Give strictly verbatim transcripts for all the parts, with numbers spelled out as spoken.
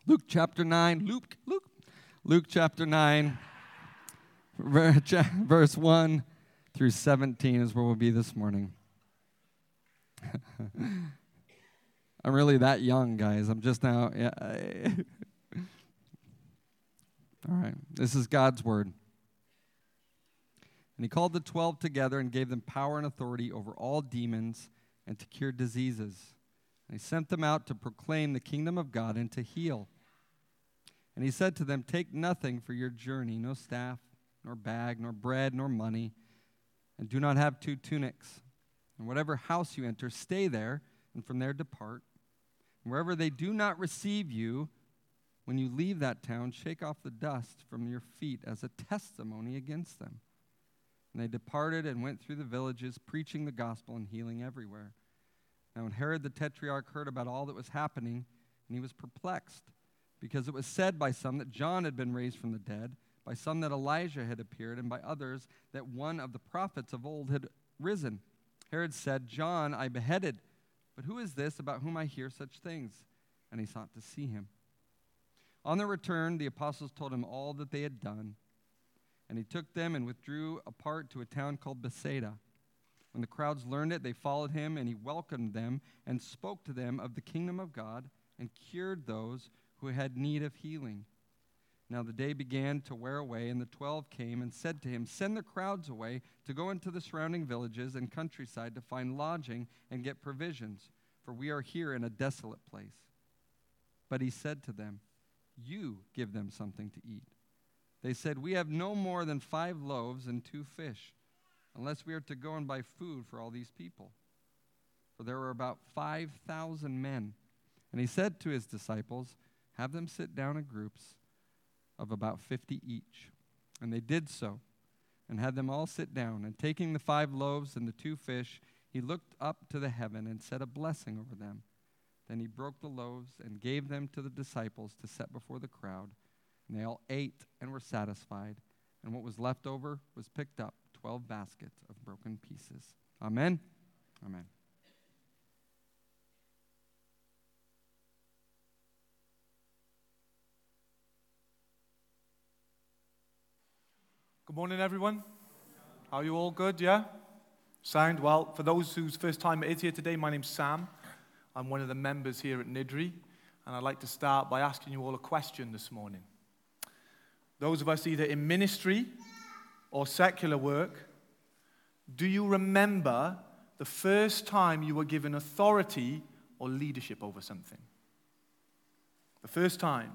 Luke chapter nine, Luke, Luke, Luke chapter nine, verse one through seventeen is where we'll be this morning. I'm really that young, guys. I'm just now, yeah. All right, this is God's word. And he called the twelve together and gave them power and authority over all demons and to cure diseases. And he sent them out to proclaim the kingdom of God and to heal. And he said to them, take nothing for your journey, no staff, nor bag, nor bread, nor money, and do not have two tunics. And whatever house you enter, stay there, and from there depart. And wherever they do not receive you, when you leave that town, shake off the dust from your feet as a testimony against them. And they departed and went through the villages, preaching the gospel and healing everywhere. Now when Herod the Tetrarch heard about all that was happening, and he was perplexed, because it was said by some that John had been raised from the dead, by some that Elijah had appeared, and by others that one of the prophets of old had risen. Herod said, John I beheaded, but who is this about whom I hear such things? And he sought to see him. On their return, the apostles told him all that they had done. And he took them and withdrew apart to a town called Bethsaida. When the crowds learned it, they followed him, and he welcomed them and spoke to them of the kingdom of God and cured those who had need of healing. Now the day began to wear away, and the twelve came and said to him, send the crowds away to go into the surrounding villages and countryside to find lodging and get provisions, for we are here in a desolate place. But he said to them, you give them something to eat. They said, we have no more than five loaves and two fish, unless we are to go and buy food for all these people. For there were about five thousand men. And he said to his disciples, have them sit down in groups of about fifty each. And they did so, and had them all sit down. And taking the five loaves and the two fish, he looked up to the heaven and said a blessing over them. Then he broke the loaves and gave them to the disciples to set before the crowd. And they all ate and were satisfied. And what was left over was picked up, twelve baskets of broken pieces. Amen? Amen. Good morning, everyone. Are you all good, yeah? Sound? Well, for those whose first time it is here today, my name's Sam. I'm one of the members here at Niddry, and I'd like to start by asking you all a question this morning. Those of us either in ministry or secular work, do you remember the first time you were given authority or leadership over something? The first time.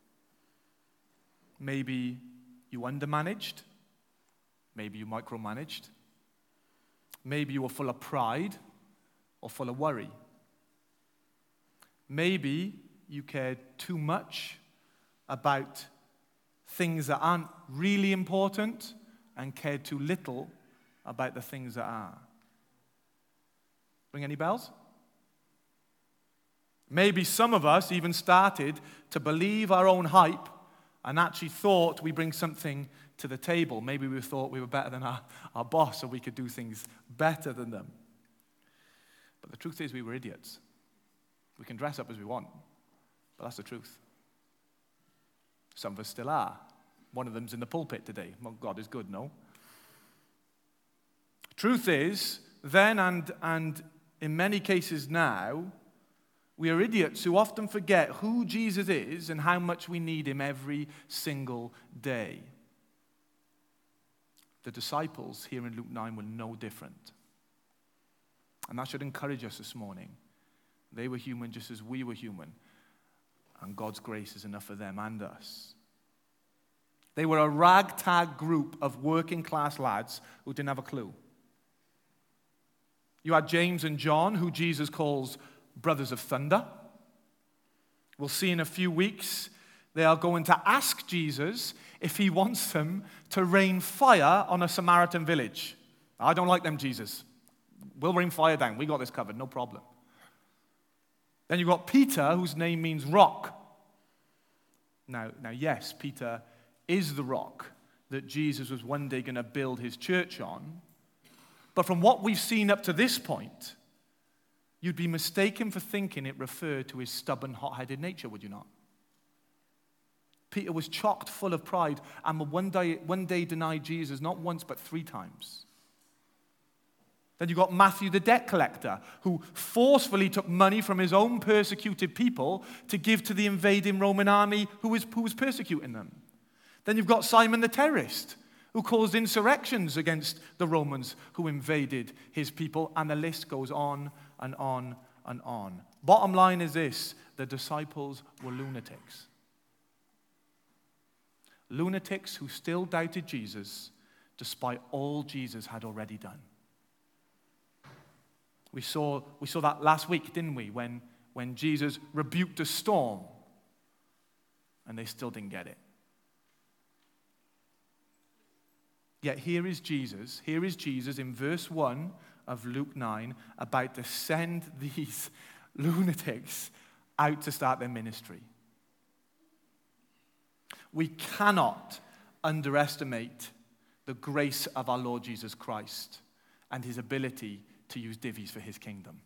Maybe you undermanaged. Maybe you micromanaged. Maybe you were full of pride or full of worry. Maybe you cared too much about things that aren't really important and cared too little about the things that are. Ring any bells? Maybe some of us even started to believe our own hype and actually thought we bring something to the table. Maybe we thought we were better than our, our boss, or we could do things better than them. But the truth is we were idiots. We can dress up as we want, but that's the truth. Some of us still are. One of them's in the pulpit today. Well, God is good, no? Truth is, then and, and in many cases now, we are idiots who often forget who Jesus is and how much we need him every single day. The disciples here in Luke nine were no different. And that should encourage us this morning. They were human just as we were human. And God's grace is enough for them and us. They were a ragtag group of working class lads who didn't have a clue. You had James and John, who Jesus calls brothers of thunder. We'll see in a few weeks they are going to ask Jesus if he wants them to rain fire on a Samaritan village. I don't like them, Jesus. We'll rain fire down. We got this covered, no problem. Then you've got Peter, whose name means rock. Now, now, yes, Peter is the rock that Jesus was one day going to build his church on. But from what we've seen up to this point, you'd be mistaken for thinking it referred to his stubborn, hot-headed nature, would you not? Peter was chocked full of pride and would one day, one day deny Jesus not once but three times. Then you've got Matthew the debt collector, who forcefully took money from his own persecuted people to give to the invading Roman army who was, who was persecuting them. Then you've got Simon the terrorist, who caused insurrections against the Romans who invaded his people, and the list goes on and on and on. Bottom line is this: the disciples were lunatics. Lunatics who still doubted Jesus despite all Jesus had already done. We saw, we saw that last week, didn't we, when, when Jesus rebuked a storm and they still didn't get it. Yet here is Jesus, here is Jesus in verse one of Luke nine about to send these lunatics out to start their ministry. We cannot underestimate the grace of our Lord Jesus Christ and his ability to use divvies for his kingdom.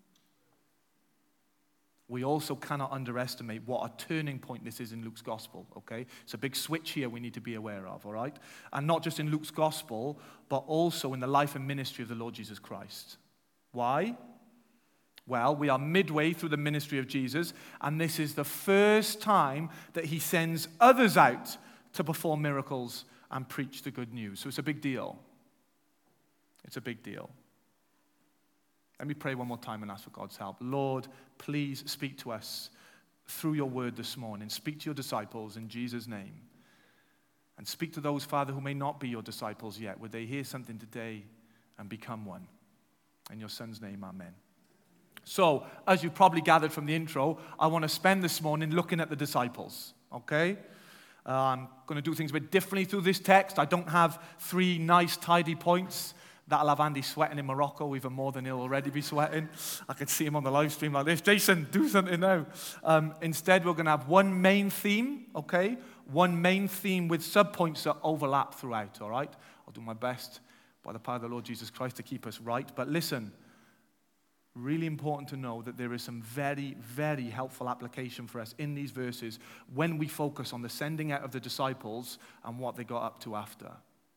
We also cannot underestimate what a turning point this is in Luke's gospel, okay? It's a big switch here we need to be aware of, all right? And not just in Luke's gospel, but also in the life and ministry of the Lord Jesus Christ. Why? Well, we are midway through the ministry of Jesus, and this is the first time that he sends others out to perform miracles and preach the good news. So it's a big deal. It's a big deal. Let me pray one more time and ask for God's help. Lord, please speak to us through your word this morning. Speak to your disciples in Jesus' name. And speak to those, Father, who may not be your disciples yet. Would they hear something today and become one? In your Son's name, amen. So, as you probably gathered from the intro, I want to spend this morning looking at the disciples, okay? Uh, I'm going to do things a bit differently through this text. I don't have three nice, tidy points. That'll have Andy sweating in Morocco even more than he'll already be sweating. I could see him on the live stream like this. Jason, do something now. Um, instead, we're going to have one main theme, okay? One main theme with subpoints that overlap throughout, all right? I'll do my best by the power of the Lord Jesus Christ to keep us right. But listen, really important to know that there is some very, very helpful application for us in these verses when we focus on the sending out of the disciples and what they got up to after.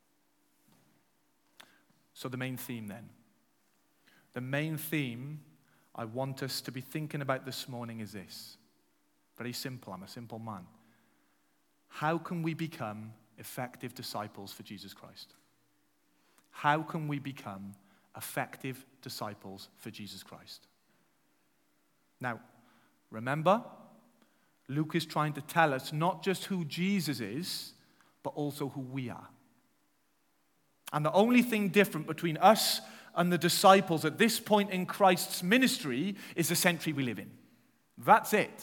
So the main theme then. The main theme I want us to be thinking about this morning is this. Very simple. I'm a simple man. How can we become effective disciples for Jesus Christ? How can we become effective disciples for Jesus Christ? Now, remember, Luke is trying to tell us not just who Jesus is, but also who we are. And the only thing different between us and the disciples at this point in Christ's ministry is the century we live in. That's it.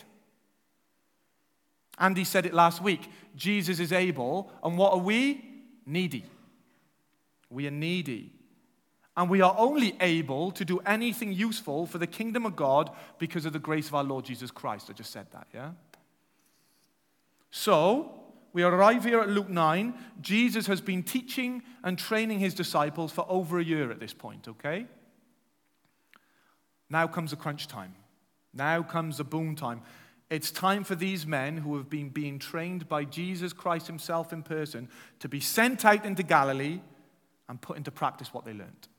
Andy said it last week. Jesus is able, and what are we? Needy. We are needy. And we are only able to do anything useful for the kingdom of God because of the grace of our Lord Jesus Christ. I just said that, yeah? So, we arrive here at Luke nine. Jesus has been teaching and training his disciples for over a year at this point, okay? Now comes the crunch time. Now comes the boom time. It's time for these men who have been being trained by Jesus Christ himself in person to be sent out into Galilee and put into practice what they learned.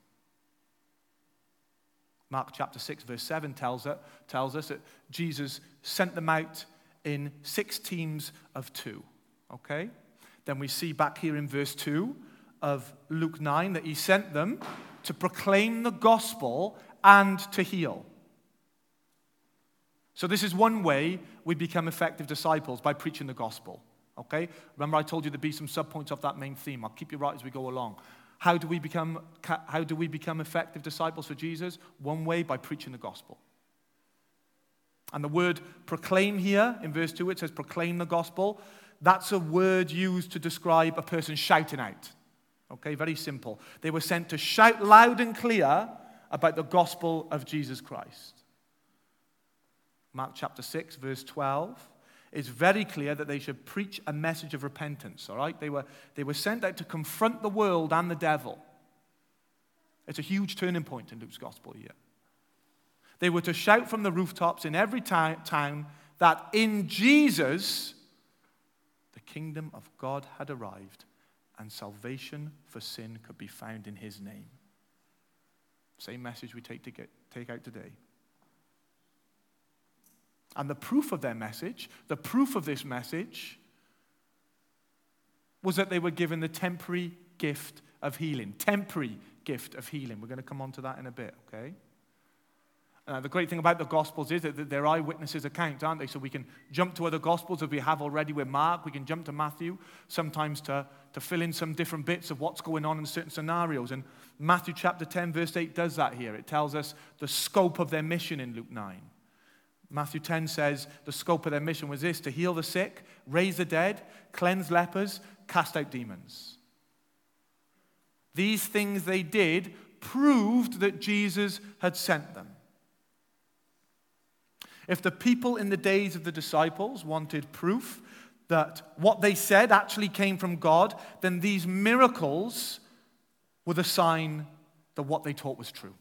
Mark chapter six, verse seven tells, it, tells us that Jesus sent them out in six teams of two. Okay? Then we see back here in verse two of Luke nine that he sent them to proclaim the gospel and to heal. So this is one way we become effective disciples, by preaching the gospel. Okay? Remember I told you there'd be some subpoints of that main theme. I'll keep you right as we go along. How do we become, how do we become effective disciples for Jesus? One way, by preaching the gospel. And the word proclaim here in verse two, it says proclaim the gospel. That's a word used to describe a person shouting out. Okay, very simple. They were sent to shout loud and clear about the gospel of Jesus Christ. Mark chapter six, verse twelve, is very clear that they should preach a message of repentance, all right? They were, they were sent out to confront the world and the devil. It's a huge turning point in Luke's gospel here. They were to shout from the rooftops in every town, town that in Jesus kingdom of God had arrived, and salvation for sin could be found in his name. Same message we take to get, take out today. And the proof of their message, the proof of this message, was that they were given the temporary gift of healing. Temporary gift of healing. We're going to come on to that in a bit, okay? Uh, the great thing about the Gospels is that they're eyewitnesses' accounts, aren't they? So we can jump to other Gospels, as we have already with Mark. We can jump to Matthew, sometimes to, to fill in some different bits of what's going on in certain scenarios. And Matthew chapter ten, verse eight does that here. It tells us the scope of their mission in Luke nine. Matthew ten says the scope of their mission was this: to heal the sick, raise the dead, cleanse lepers, cast out demons. These things they did proved that Jesus had sent them. If the people in the days of the disciples wanted proof that what they said actually came from God, then these miracles were the sign that what they taught was true.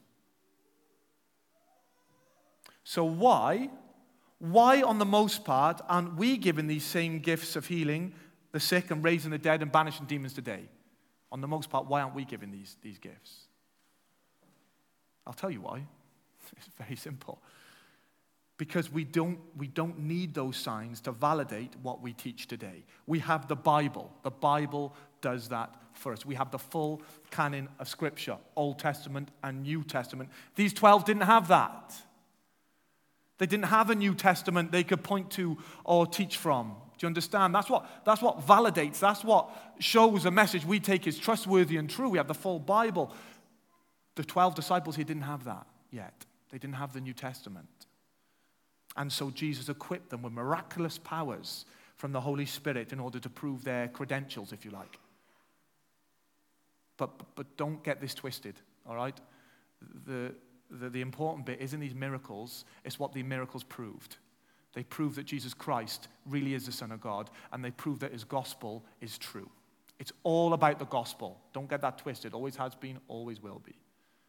So why, why on the most part aren't we given these same gifts of healing the sick and raising the dead and banishing demons today? On the most part, why aren't we given these, these gifts? I'll tell you why. It's very simple. Because we don't, we don't need those signs to validate what we teach today. We have the Bible. The Bible does that for us. We have the full canon of Scripture, Old Testament and New Testament. These twelve didn't have that. They didn't have a New Testament they could point to or teach from. Do you understand? That's what, that's what validates, that's what shows a message we take is trustworthy and true. We have the full Bible. The twelve disciples here didn't have that yet. They didn't have the New Testament. And so Jesus equipped them with miraculous powers from the Holy Spirit in order to prove their credentials, if you like. But, but don't get this twisted, all right? The, the, the important bit isn't these miracles, it's what the miracles proved. They proved that Jesus Christ really is the Son of God, and they proved that his gospel is true. It's all about the gospel. Don't get that twisted. Always has been, always will be.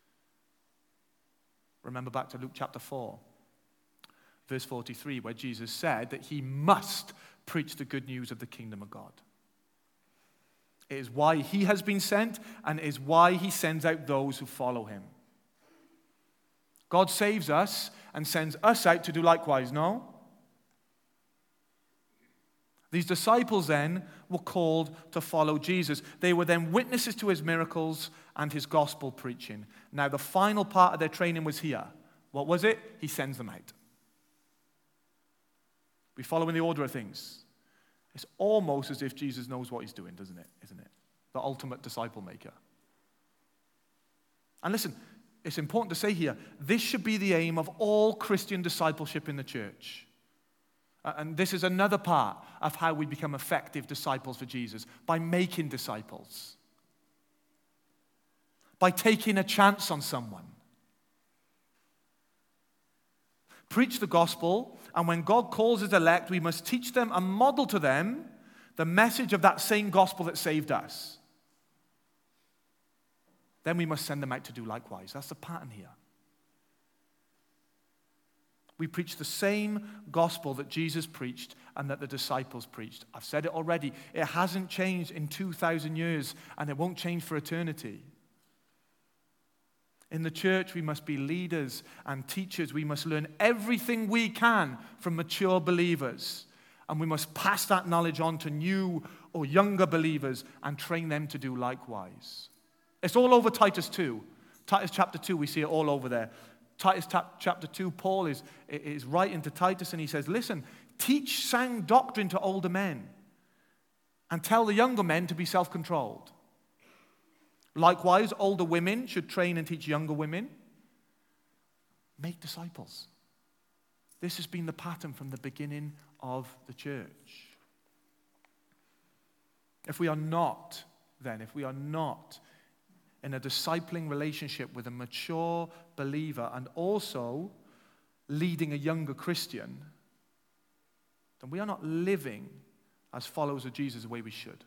Remember back to Luke chapter four. Verse forty-three, where Jesus said that he must preach the good news of the kingdom of God. It is why he has been sent, and it is why he sends out those who follow him. God saves us and sends us out to do likewise, no? These disciples then were called to follow Jesus. They were then witnesses to his miracles and his gospel preaching. Now, the final part of their training was here. What was it? He sends them out. We follow in the order of things. It's almost as if Jesus knows what he's doing, doesn't it? Isn't it? The ultimate disciple maker. And listen, it's important to say here, this should be the aim of all Christian discipleship in the church. And this is another part of how we become effective disciples for Jesus, by making disciples. By taking a chance on someone. Preach the gospel, and when God calls his elect, we must teach them and model to them the message of that same gospel that saved us. Then we must send them out to do likewise. That's the pattern here. We preach the same gospel that Jesus preached and that the disciples preached. I've said it already. It hasn't changed in two thousand years, and it won't change for eternity. In the church, we must be leaders and teachers. We must learn everything we can from mature believers. And we must pass that knowledge on to new or younger believers and train them to do likewise. It's all over Titus two. Titus chapter two, we see it all over there. Titus chapter two, Paul is, is writing to Titus and he says, listen, teach sound doctrine to older men and tell the younger men to be self-controlled. Likewise, older women should train and teach younger women. Make disciples. This has been the pattern from the beginning of the church. If we are not, then, if we are not in a discipling relationship with a mature believer and also leading a younger Christian, then we are not living as followers of Jesus the way we should.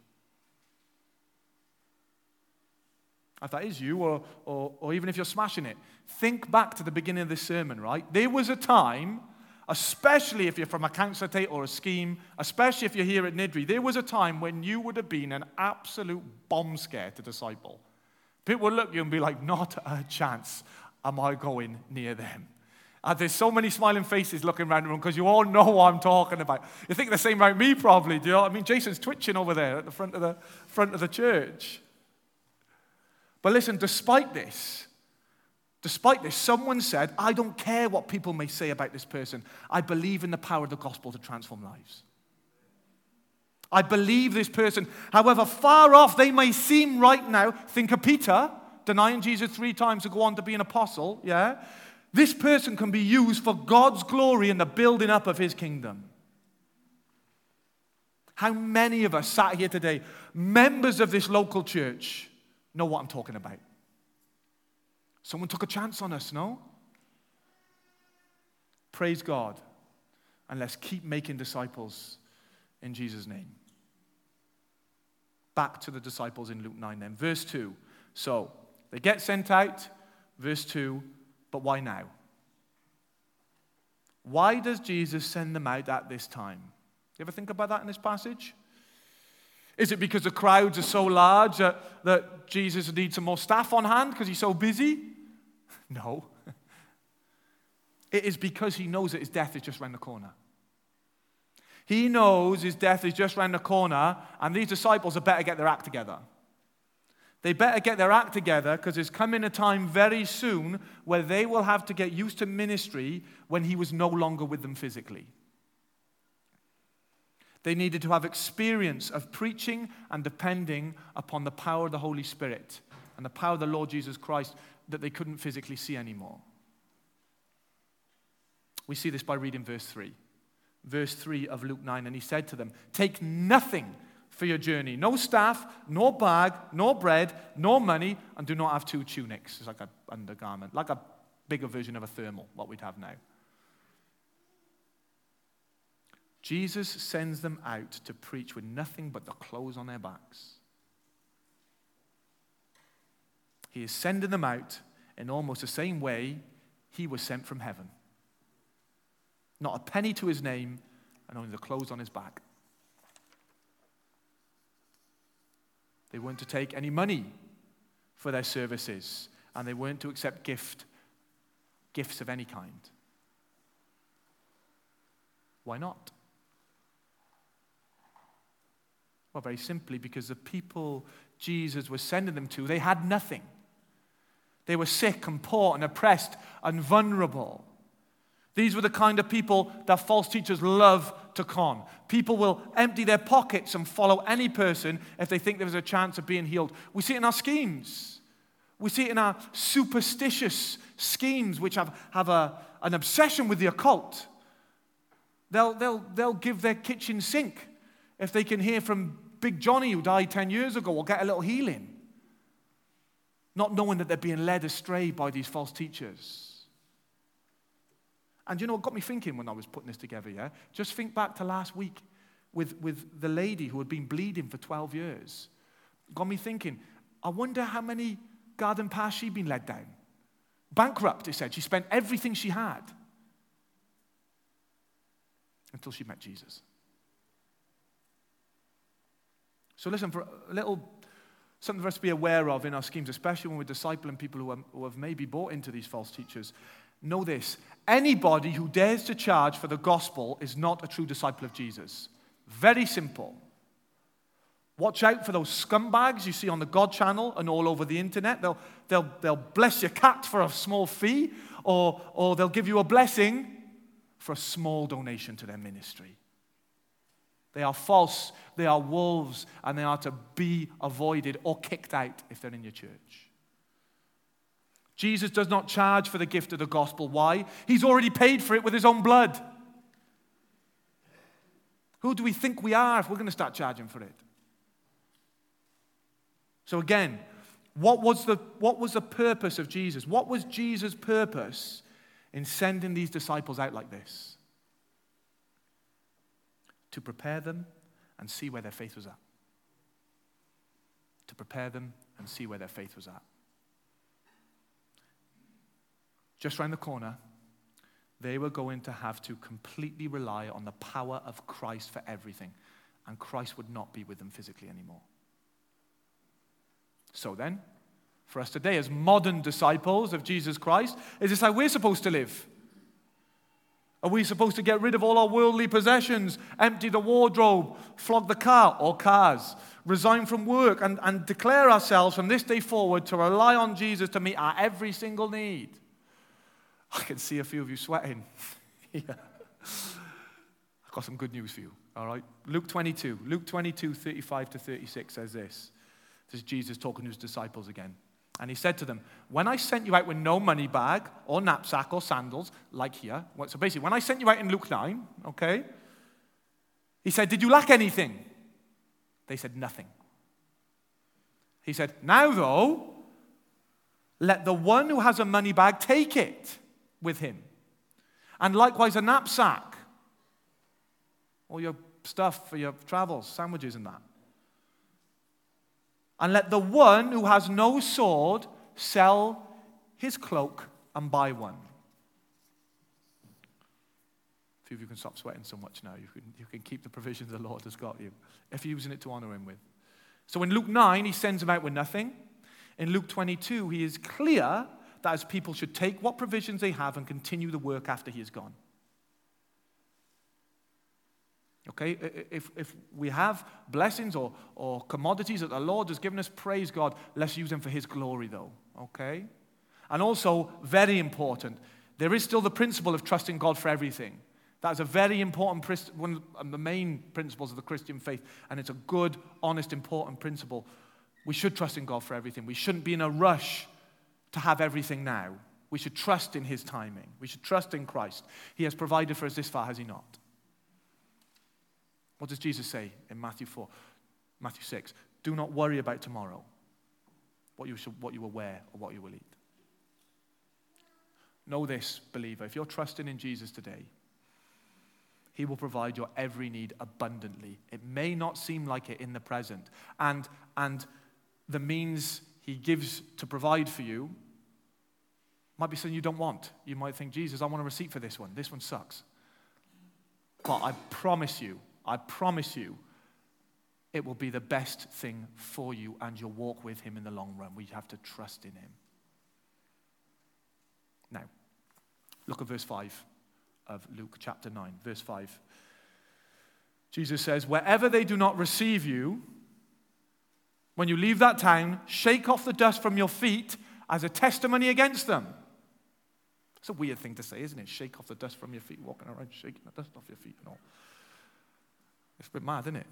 If that is you, or, or, or even if you're smashing it, think back to the beginning of this sermon, right? There was a time especially if you're from a council estate or a scheme, especially if you're here at Nidri. There was a time when you would have been an absolute bomb scare to disciple. People would look at you and be like, not a chance am I going near them. And there's so many smiling faces looking around the room because you all know what I'm talking about. You think the same about me probably, do you know what I mean? Jason's twitching over there at the front of the front of the church. But listen, despite this, despite this, someone said, I don't care what people may say about this person. I believe in the power of the gospel to transform lives. I believe this person, however far off they may seem right now, think of Peter, denying Jesus three times to go on to be an apostle, yeah? This person can be used for God's glory and the building up of his kingdom. How many of us sat here today, members of this local church, know what I'm talking about? Someone took a chance on us, no? Praise God. And let's keep making disciples in Jesus' name. Back to the disciples in Luke nine then. Verse two. So, they get sent out. Verse two. But why now? Why does Jesus send them out at this time? You ever think about that in this passage? Is it because the crowds are so large that, that Jesus needs some more staff on hand because he's so busy? No. It is because he knows that his death is just around the corner. He knows his death is just around the corner, and these disciples had better get their act together. They better get their act together because there's coming a time very soon where they will have to get used to ministry when he was no longer with them physically. They needed to have experience of preaching and depending upon the power of the Holy Spirit and the power of the Lord Jesus Christ that they couldn't physically see anymore. We see this by reading verse three. Verse three of Luke nine, and he said to them, take nothing for your journey. No staff, nor bag, nor bread, nor money, and do not have two tunics. It's like an undergarment, like a bigger version of a thermal, what we'd have now. Jesus sends them out to preach with nothing but the clothes on their backs. He is sending them out in almost the same way he was sent from heaven. Not a penny to his name, and only the clothes on his back. They weren't to take any money for their services, and they weren't to accept gift, gifts of any kind. Why not? Well, very simply, because the people Jesus was sending them to, they had nothing. They were sick and poor and oppressed and vulnerable. These were the kind of people that false teachers love to con. People will empty their pockets and follow any person if they think there's a chance of being healed. We see it in our schemes. We see it in our superstitious schemes, which have, have a, an obsession with the occult. They'll, they'll, they'll give their kitchen sink if they can hear from Big Johnny who died ten years ago or get a little healing, not knowing that they're being led astray by these false teachers. And you know what got me thinking when I was putting this together, yeah? Just think back to last week with, with the lady who had been bleeding for twelve years. Got me thinking, I wonder how many garden paths she'd been led down. Bankrupt, it said. She spent everything she had until she met Jesus. So listen, for a little, something for us to be aware of in our schemes, especially when we're discipling people who, are, who have maybe bought into these false teachers. Know this, anybody who dares to charge for the gospel is not a true disciple of Jesus. Very simple. Watch out for those scumbags you see on the God channel and all over the internet. They'll, they'll, they'll bless your cat for a small fee, or, or they'll give you a blessing for a small donation to their ministry. They are false, they are wolves, and they are to be avoided or kicked out if they're in your church. Jesus does not charge for the gift of the gospel. Why? He's already paid for it with his own blood. Who do we think we are if we're going to start charging for it? So again, what was the, what was the purpose of Jesus? What was Jesus' purpose in sending these disciples out like this? To prepare them and see where their faith was at. To prepare them and see where their faith was at. Just around the corner, they were going to have to completely rely on the power of Christ for everything. And Christ would not be with them physically anymore. So then, for us today as modern disciples of Jesus Christ, is this how we're supposed to live? Are we supposed to get rid of all our worldly possessions, empty the wardrobe, flog the car or cars, resign from work, and, and declare ourselves from this day forward to rely on Jesus to meet our every single need? I can see a few of you sweating. Yeah. I've got some good news for you, all right? Luke twenty-two. Luke twenty-two, thirty-five to thirty-six says this. This is Jesus talking to his disciples again. And he said to them, when I sent you out with no money bag or knapsack or sandals, like here. So basically, when I sent you out in Luke nine, okay, he said, did you lack anything? They said, nothing. He said, now though, let the one who has a money bag take it with him. And likewise a knapsack. All your stuff for your travels, sandwiches and that. And let the one who has no sword sell his cloak and buy one. A few of you can stop sweating so much now. You can, you can keep the provisions the Lord has got you, if you're using it to honor him with. So in Luke nine, he sends them out with nothing. In Luke twenty-two, he is clear that his people should take what provisions they have and continue the work after he is gone. Okay, if, if we have blessings or, or commodities that the Lord has given us, praise God, let's use them for his glory though, okay? And also, very important, there is still the principle of trusting God for everything. That is a very important, one of the main principles of the Christian faith, and it's a good, honest, important principle. We should trust in God for everything. We shouldn't be in a rush to have everything now. We should trust in his timing. We should trust in Christ. He has provided for us this far, has he not? What does Jesus say in Matthew four, Matthew six? Do not worry about tomorrow, what you should, what you will wear or what you will eat. Know this, believer, if you're trusting in Jesus today, he will provide your every need abundantly. It may not seem like it in the present. And, and the means he gives to provide for you might be something you don't want. You might think, Jesus, I want a receipt for this one. This one sucks. But I promise you, I promise you, it will be the best thing for you and you'll walk with him in the long run. We have to trust in him. Now, look at verse five of Luke chapter nine. Verse five. Jesus says, wherever they do not receive you, when you leave that town, shake off the dust from your feet as a testimony against them. It's a weird thing to say, isn't it? Shake off the dust from your feet, walking around shaking the dust off your feet and all. It's a bit mad, isn't it?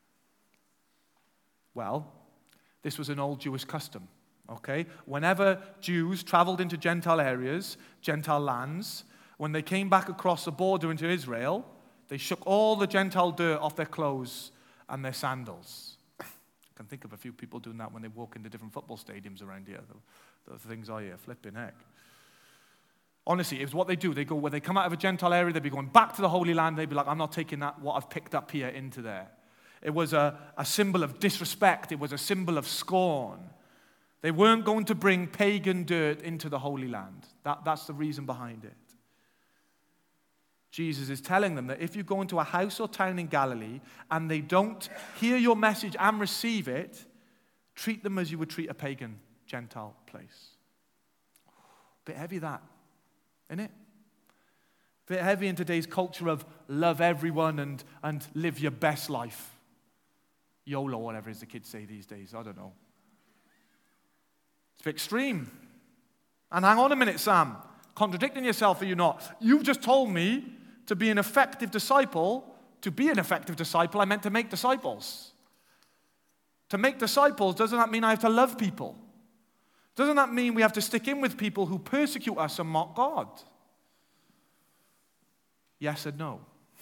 Well, this was an old Jewish custom, okay? Whenever Jews traveled into Gentile areas, Gentile lands, when they came back across the border into Israel, they shook all the Gentile dirt off their clothes and their sandals. I can think of a few people doing that when they walk into different football stadiums around here. The, the things I hear, flipping heck. Honestly, it's what they do. They go, when they come out of a Gentile area, they'd be going back to the Holy Land. They'd be like, I'm not taking that, what I've picked up here, into there. It was a, a symbol of disrespect. It was a symbol of scorn. They weren't going to bring pagan dirt into the Holy Land. That, that's the reason behind it. Jesus is telling them that if you go into a house or town in Galilee and they don't hear your message and receive it, treat them as you would treat a pagan Gentile place. Bit heavy, that. Isn't it? A bit heavy in today's culture of love everyone and, and live your best life. YOLO, whatever it is the kids say these days. I don't know. It's a bit extreme. And hang on a minute, Sam. Contradicting yourself, are you not? You've just told me to be an effective disciple. To be an effective disciple, I meant to make disciples. To make disciples, doesn't that mean I have to love people? Doesn't that mean we have to stick in with people who persecute us and mock God? Yes and no.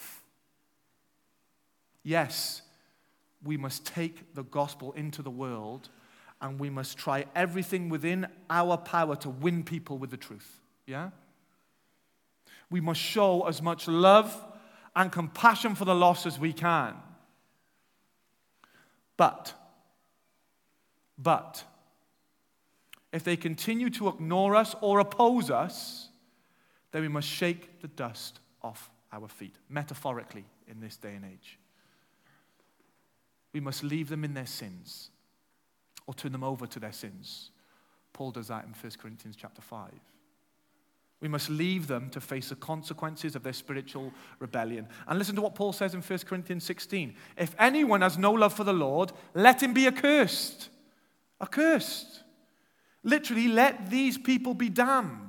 Yes, we must take the gospel into the world and we must try everything within our power to win people with the truth. Yeah? We must show as much love and compassion for the lost as we can. But, but, if they continue to ignore us or oppose us, then we must shake the dust off our feet, metaphorically in this day and age. We must leave them in their sins or turn them over to their sins. Paul does that in First Corinthians chapter five. We must leave them to face the consequences of their spiritual rebellion. And listen to what Paul says in First Corinthians sixteen. If anyone has no love for the Lord, let him be accursed. Accursed. Literally, let these people be damned.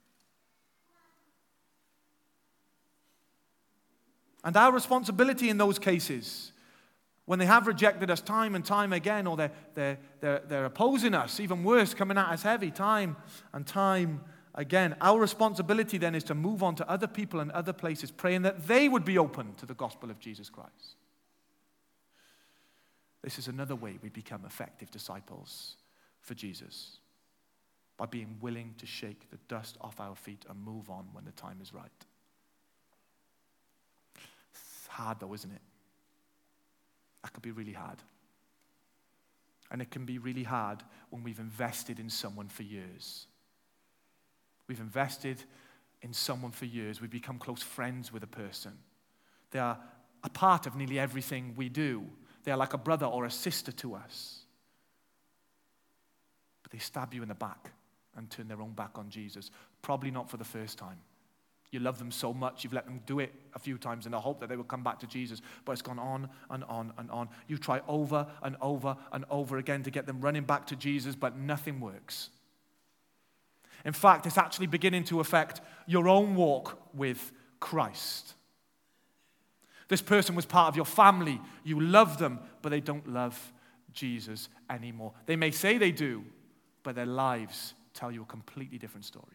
And our responsibility in those cases, when they have rejected us time and time again, or they're, they're, they're, they're opposing us, even worse, coming at us heavy time and time again, our responsibility then is to move on to other people and other places, praying that they would be open to the gospel of Jesus Christ. This is another way we become effective disciples for Jesus, by being willing to shake the dust off our feet and move on when the time is right. It's hard though, isn't it? That could be really hard. And it can be really hard when we've invested in someone for years. We've invested in someone for years. We've become close friends with a person. They are a part of nearly everything we do. They are like a brother or a sister to us. But they stab you in the back and turn their own back on Jesus. Probably not for the first time. You love them so much, you've let them do it a few times in the hope that they will come back to Jesus. But it's gone on and on and on. You try over and over and over again to get them running back to Jesus, but nothing works. In fact, it's actually beginning to affect your own walk with Christ. This person was part of your family. You love them, but they don't love Jesus anymore. They may say they do, but their lives tell you a completely different story.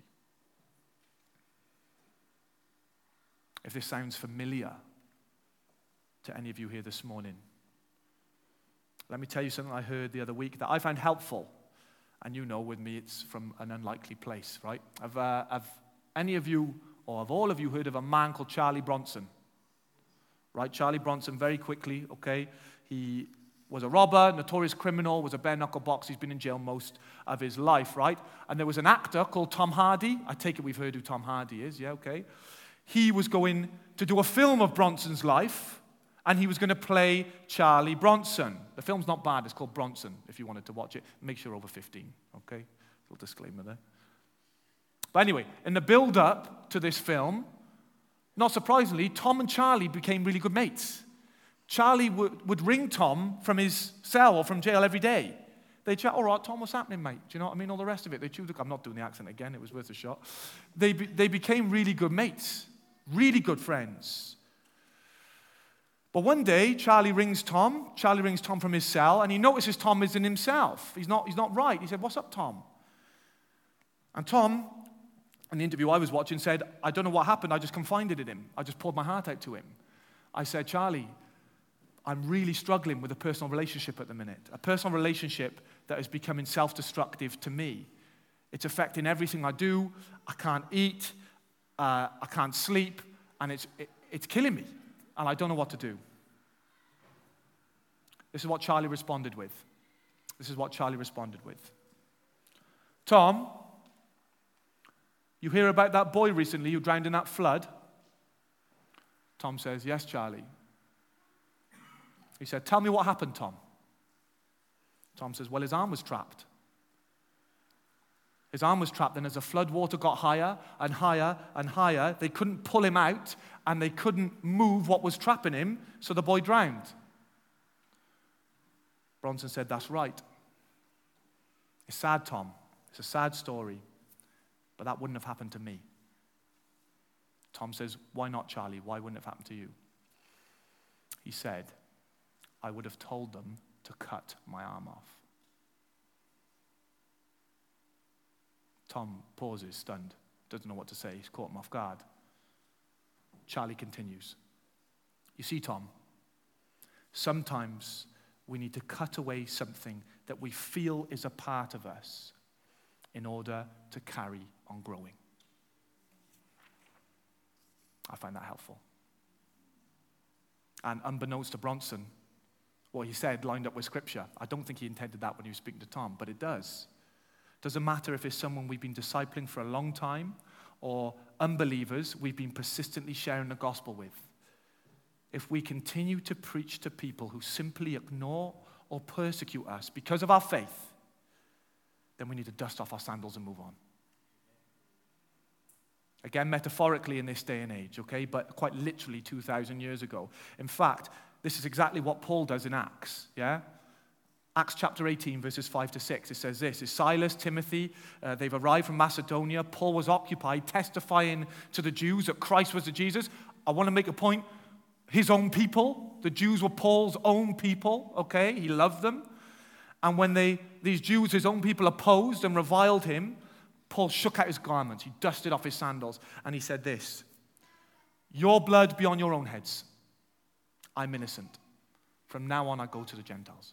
If this sounds familiar to any of you here this morning, let me tell you something I heard the other week that I found helpful. And you know with me it's from an unlikely place, right? Have, uh, have any of you, or have all of you heard of a man called Charlie Bronson? Right, Charlie Bronson, very quickly, okay? He was a robber, notorious criminal, was a bare-knuckle boxer. He's been in jail most of his life, right? And there was an actor called Tom Hardy. I take it we've heard who Tom Hardy is, yeah, okay? He was going to do a film of Bronson's life, and he was going to play Charlie Bronson. The film's not bad. It's called Bronson, if you wanted to watch it. Make sure you're over fifteen, okay? Little disclaimer there. But anyway, in the build-up to this film, not surprisingly, Tom and Charlie became really good mates. Charlie would, would ring Tom from his cell or from jail every day. They'd chat, all right, Tom, what's happening, mate? Do you know what I mean? All the rest of it. They chewed the... I'm not doing the accent again. It was worth a shot. They, be, they became really good mates, really good friends. But one day, Charlie rings Tom. Charlie rings Tom from his cell, and he notices Tom isn't himself. He's not, he's not right. He said, what's up, Tom? And Tom, in the interview I was watching, said, I don't know what happened. I just confided in him. I just poured my heart out to him. I said, Charlie, I'm really struggling with a personal relationship at the minute, a personal relationship that is becoming self-destructive to me. It's affecting everything I do. I can't eat. Uh, I can't sleep. And it's, it, it's killing me. And I don't know what to do. This is what Charlie responded with. This is what Charlie responded with. Tom, you hear about that boy recently who drowned in that flood? Tom says, yes, Charlie. He said, tell me what happened, Tom. Tom says, well, his arm was trapped. His arm was trapped, and as the flood water got higher and higher and higher, they couldn't pull him out, and they couldn't move what was trapping him, so the boy drowned. Bronson said, that's right. It's sad, Tom. It's a sad story, but that wouldn't have happened to me. Tom says, why not, Charlie? Why wouldn't it have happened to you? He said, I would have told them to cut my arm off. Tom pauses, stunned, doesn't know what to say. He's caught him off guard. Charlie continues. You see, Tom, sometimes we need to cut away something that we feel is a part of us in order to carry on growing. I find that helpful. And unbeknownst to Bronson, what he said lined up with Scripture. I don't think he intended that when he was speaking to Tom, but it does. Doesn't matter if it's someone we've been discipling for a long time or unbelievers we've been persistently sharing the gospel with. If we continue to preach to people who simply ignore or persecute us because of our faith, then we need to dust off our sandals and move on. Again, metaphorically in this day and age, okay, but quite literally two thousand years ago. In fact, this is exactly what Paul does in Acts, yeah? Acts chapter eighteen, verses five to six, it says this, is Silas, Timothy, uh, they've arrived from Macedonia. Paul was occupied testifying to the Jews that Christ was the Jesus. I want to make a point. His own people, the Jews were Paul's own people, okay? He loved them. And when they, these Jews, his own people, opposed and reviled him, Paul shook out his garments, he dusted off his sandals, and he said this, your blood be on your own heads. I'm innocent. From now on, I go to the Gentiles.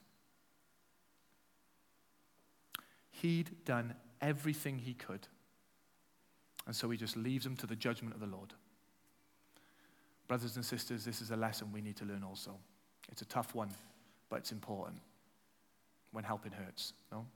He'd done everything he could. And so he just leaves them to the judgment of the Lord. Brothers and sisters, this is a lesson we need to learn also. It's a tough one, but it's important. When helping hurts, no?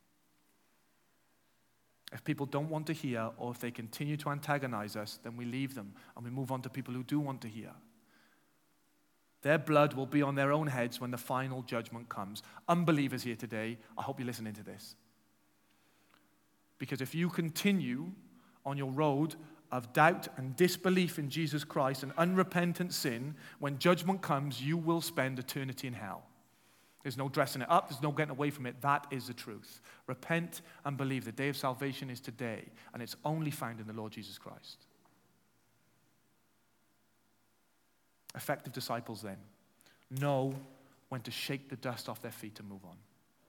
If people don't want to hear, or if they continue to antagonize us, then we leave them and we move on to people who do want to hear. Their blood will be on their own heads when the final judgment comes. Unbelievers here today, I hope you're listening to this. Because if you continue on your road of doubt and disbelief in Jesus Christ and unrepentant sin, when judgment comes, you will spend eternity in hell. There's no dressing it up. There's no getting away from it. That is the truth. Repent and believe. The day of salvation is today, and it's only found in the Lord Jesus Christ. Effective disciples then know when to shake the dust off their feet and move on.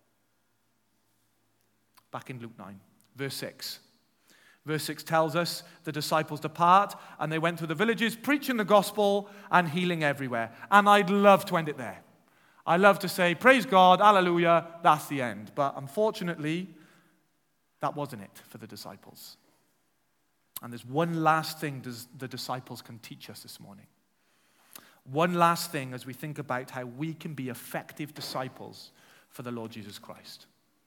Back in Luke nine, verse six. Verse six tells us the disciples depart, and they went through the villages preaching the gospel and healing everywhere. And I'd love to end it there. I love to say, praise God, hallelujah, that's the end. But unfortunately, that wasn't it for the disciples. And there's one last thing the disciples can teach us this morning. One last thing as we think about how we can be effective disciples for the Lord Jesus Christ.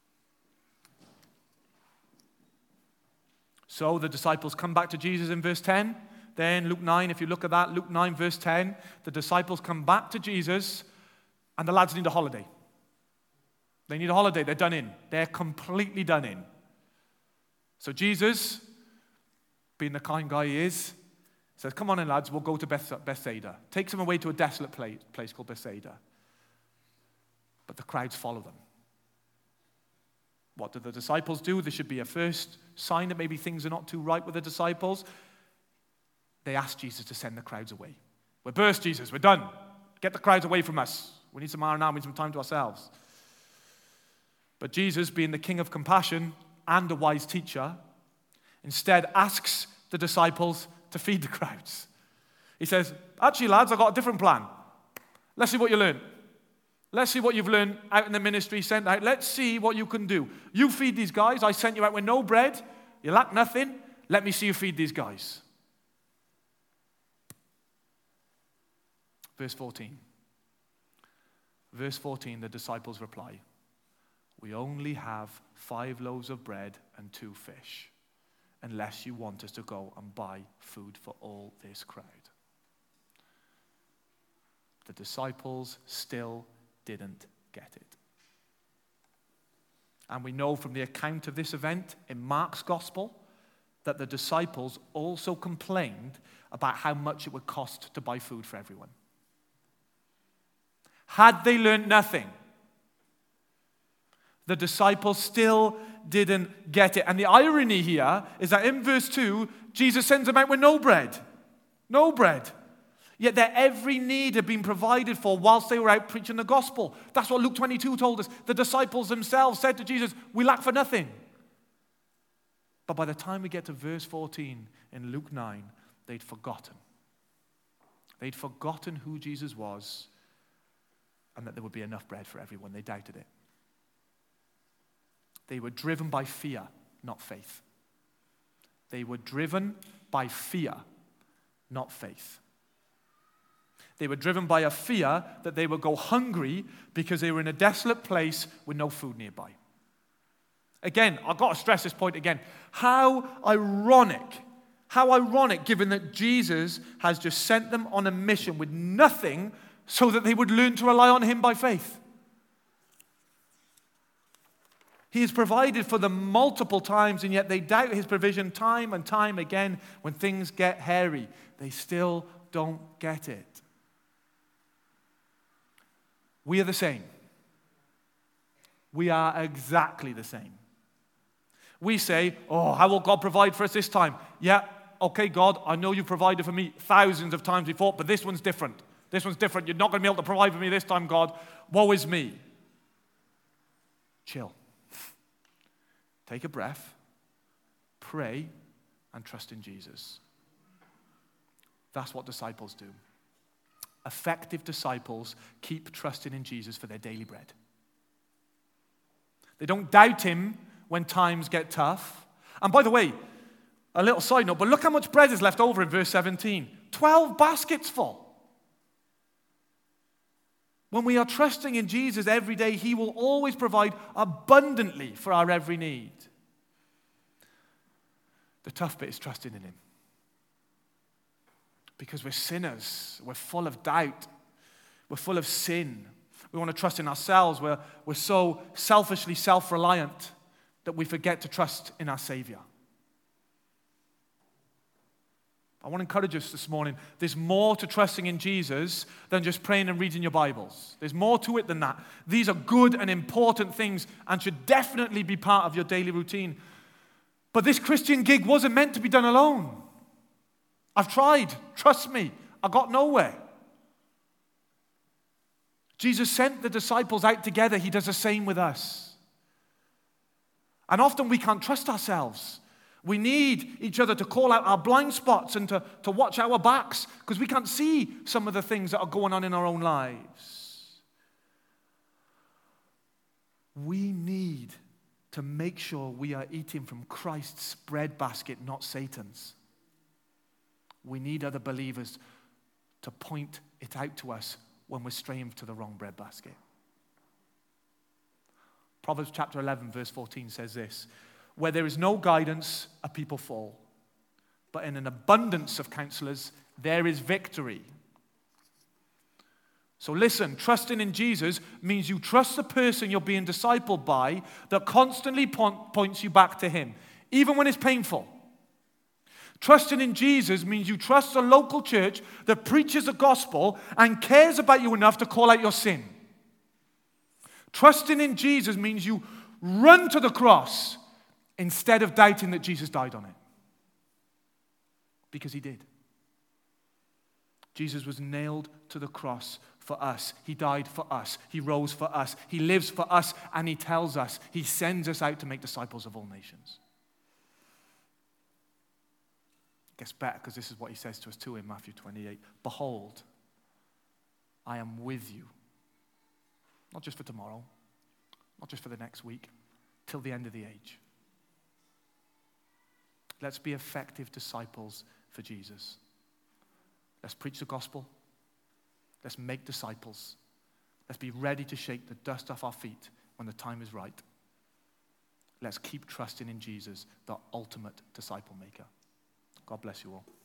So the disciples come back to Jesus in verse ten. Then Luke nine, if you look at that, Luke nine, verse ten, the disciples come back to Jesus. And the lads need a holiday. They need a holiday. They're done in. They're completely done in. So Jesus, being the kind guy he is, says, come on in, lads, we'll go to Beth- Bethsaida. Takes them away to a desolate place, place called Bethsaida. But the crowds follow them. What do the disciples do? There should be a first sign that maybe things are not too right with the disciples. They ask Jesus to send the crowds away. We're burst, Jesus. We're done. Get the crowds away from us. We need some R and R, we need some time to ourselves. But Jesus, being the King of compassion and a wise teacher, instead asks the disciples to feed the crowds. He says, actually, lads, I've got a different plan. Let's see what you learn. Let's see what you've learned out in the ministry, sent out. Let's see what you can do. You feed these guys. I sent you out with no bread. You lack nothing. Let me see you feed these guys. Verse fourteen. Verse fourteen, the disciples reply, we only have five loaves of bread and two fish, unless you want us to go and buy food for all this crowd. The disciples still didn't get it. And we know from the account of this event in Mark's gospel that the disciples also complained about how much it would cost to buy food for everyone. Had they learned nothing, the disciples still didn't get it. And the irony here is that in verse two, Jesus sends them out with no bread. No bread. Yet their every need had been provided for whilst they were out preaching the gospel. That's what Luke twenty-two told us. The disciples themselves said to Jesus, we lack for nothing. But by the time we get to verse fourteen in Luke nine, they'd forgotten. They'd forgotten who Jesus was, and that there would be enough bread for everyone. They doubted it. They were driven by fear, not faith. They were driven by fear, not faith. They were driven by a fear that they would go hungry because they were in a desolate place with no food nearby. Again, I've got to stress this point again. How ironic, How ironic, given that Jesus has just sent them on a mission with nothing so that they would learn to rely on him by faith. He has provided for them multiple times, and yet they doubt his provision time and time again. When things get hairy, they still don't get it. We are the same. We are exactly the same. We say, oh, how will God provide for us this time? Yeah, okay, God, I know you've provided for me thousands of times before, but this one's different. This one's different. You're not going to be able to provide for me this time, God. Woe is me. Chill. Take a breath, pray, and trust in Jesus. That's what disciples do. Effective disciples keep trusting in Jesus for their daily bread. They don't doubt him when times get tough. And by the way, a little side note, but look how much bread is left over in verse seventeen. Twelve baskets full. When we are trusting in Jesus every day, he will always provide abundantly for our every need. The tough bit is trusting in him. Because we're sinners. We're full of doubt. We're full of sin. We want to trust in ourselves. We're, we're so selfishly self-reliant that we forget to trust in our Savior. I want to encourage us this morning. There's more to trusting in Jesus than just praying and reading your Bibles. There's more to it than that. These are good and important things and should definitely be part of your daily routine. But this Christian gig wasn't meant to be done alone. I've tried. Trust me. I got nowhere. Jesus sent the disciples out together. He does the same with us. And often we can't trust ourselves. We need each other to call out our blind spots and to, to watch our backs because we can't see some of the things that are going on in our own lives. We need to make sure we are eating from Christ's bread basket, not Satan's. We need other believers to point it out to us when we're straying to the wrong bread basket. Proverbs chapter eleven, verse fourteen says this: where there is no guidance, a people fall. But in an abundance of counselors, there is victory. So listen, trusting in Jesus means you trust the person you're being discipled by that constantly point, points you back to him, even when it's painful. Trusting in Jesus means you trust a local church that preaches the gospel and cares about you enough to call out your sin. Trusting in Jesus means you run to the cross instead of doubting that Jesus died on it. Because he did. Jesus was nailed to the cross for us. He died for us. He rose for us. He lives for us, and he tells us. He sends us out to make disciples of all nations. It gets better because this is what he says to us too in Matthew twenty-eight. Behold, I am with you. Not just for tomorrow, not just for the next week, till the end of the age. Let's be effective disciples for Jesus. Let's preach the gospel. Let's make disciples. Let's be ready to shake the dust off our feet when the time is right. Let's keep trusting in Jesus, the ultimate disciple maker. God bless you all.